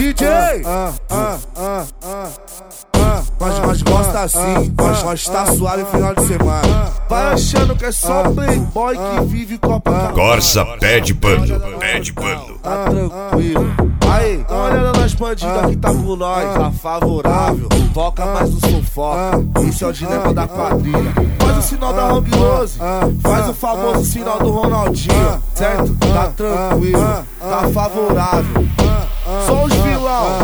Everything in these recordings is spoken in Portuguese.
DJ! Nós gosta assim, nós tá suave final de semana. Vai achando que é só playboy que vive Copacabana. Corsa pede pano, pede pano. Tá tranquilo. Aí, dá uma olhada nas bandidas que tá com nós. Tá favorável, foca mais no sufoca. Esse é o dilema da quadrilha. Faz o sinal da Hang Lose, faz o famoso sinal do Ronaldinho. Certo? Tá tranquilo, tá favorável. Só os vilão,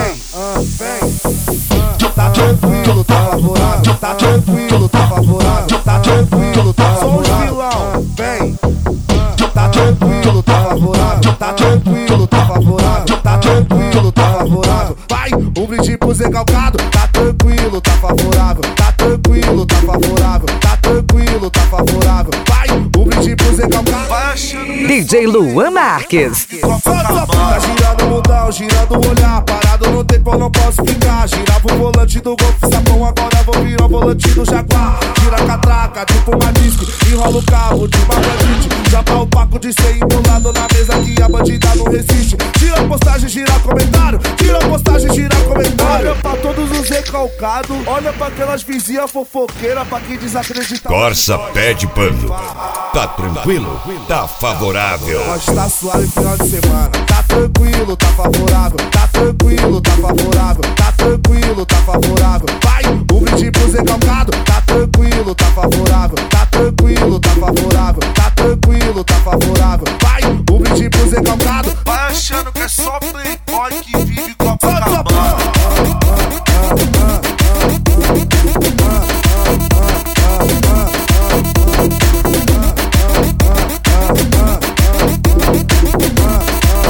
vem. Tá tranquilo, tá favorável. Tá tranquilo, tá favorável. Tá tranquilo, tá favorável. Só os vilão, vem. Tá tranquilo, tá favorável. Tá tranquilo, tá favorável. Tá tranquilo, tá favorável. Vai, um brinde pro Zé Calcado. Tá tranquilo, tá favorável. Tá tranquilo, tá favorável. Tá tranquilo, tá favorável. Vai, um brinde pro Zé Calcado. Vai achando DJ Luan Marques. Tá girando o mundão, girando o olhar. Parado no tempo eu não posso ficar. Girava o volante do Golf Sapão, agora vou virar o volante do Jaguar. Gira a catraca, tipo uma disque. Enrola o carro de uma bandite. Já tá o paco de 100 embolado na mesa que a bandida não resiste. Tira a postagem, gira comentário. Tira a postagem, gira comentário. Olha pra todos os recalcados. Olha pra aquelas vizinhas fofoqueiras. Pra quem desacredita. Corsa pede pano. Tá tranquilo, tá favorável. Nós tá suave final de semana. Tá tranquilo, tá favorável. Tá tranquilo, tá favorável. Tá tranquilo, tá favorável. Vai, um brinde pro Zé Calcado. Tá tranquilo, tá favorável. Tá tranquilo, tá favorável. Tá tranquilo, tá favorável. Vai, um brinde pro Zé Calcado. Vai achando que é só playboy que vive Copacabana.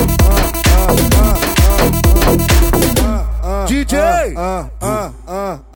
DJ!